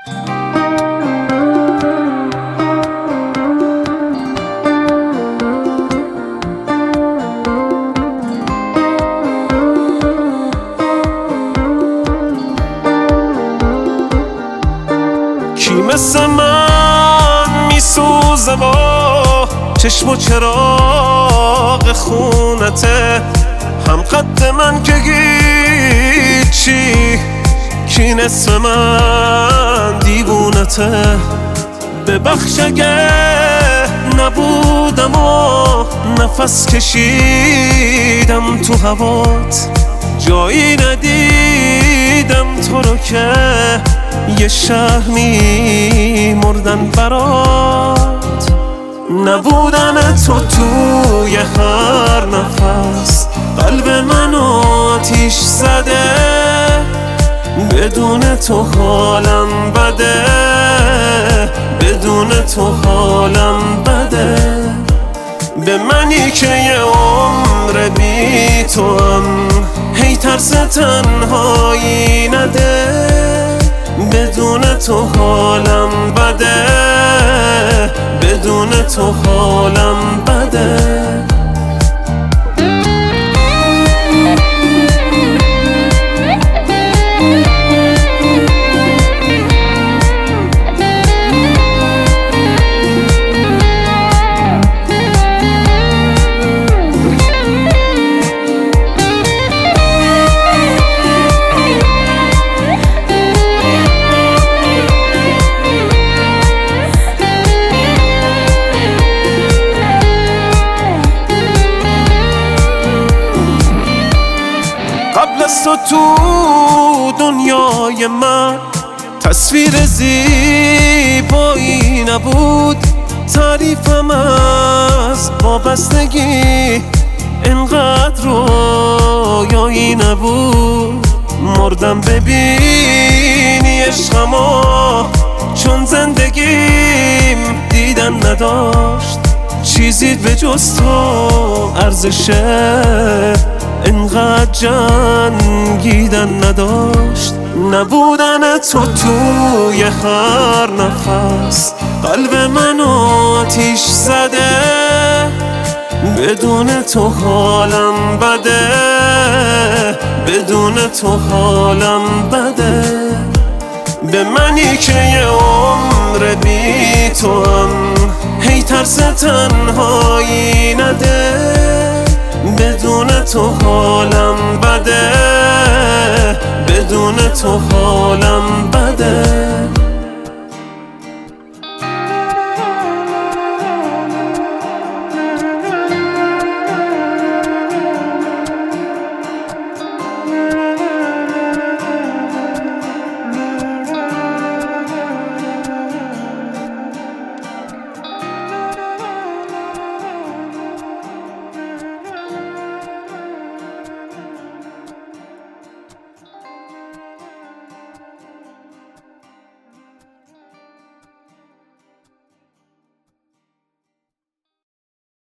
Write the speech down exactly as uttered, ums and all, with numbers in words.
کی مثل من میسوزه با چشم و چراغ خونته، هم قد من که هیچی، کی نصف من دیوونته. ببخش اگه نبودم و نفس کشیدم تو هوات، جایی ندیدم تو رو که یه شهر میمردن برات. نبودن تو توی هر نفس قلب منو آتیش زده، بدون تو حالم بده، بدون تو حالم بده. به منی که یه عمر بی تو هم هی ترس تنهایی نده، بدون تو حالم بده، بدون تو حالم بده. قبل از تو تو دنیای من تصویر زیبایی نبود، تعریفم از وابستگی انقدر رویایی نبود. مردم ببینی عشقمو، چون زندگیم دیدن نداشت، چیزی به جز تو ارزشه انقدر جنگیدن نداشت. نبودن تو توی هر نفس قلب منو آتیش زده، بدون تو حالم بده، بدون تو حالم بده. به منی که یه عمر بی تو هم هی ترس تنهایی نده، بدون تو حالم بده، بدون تو حالم بده.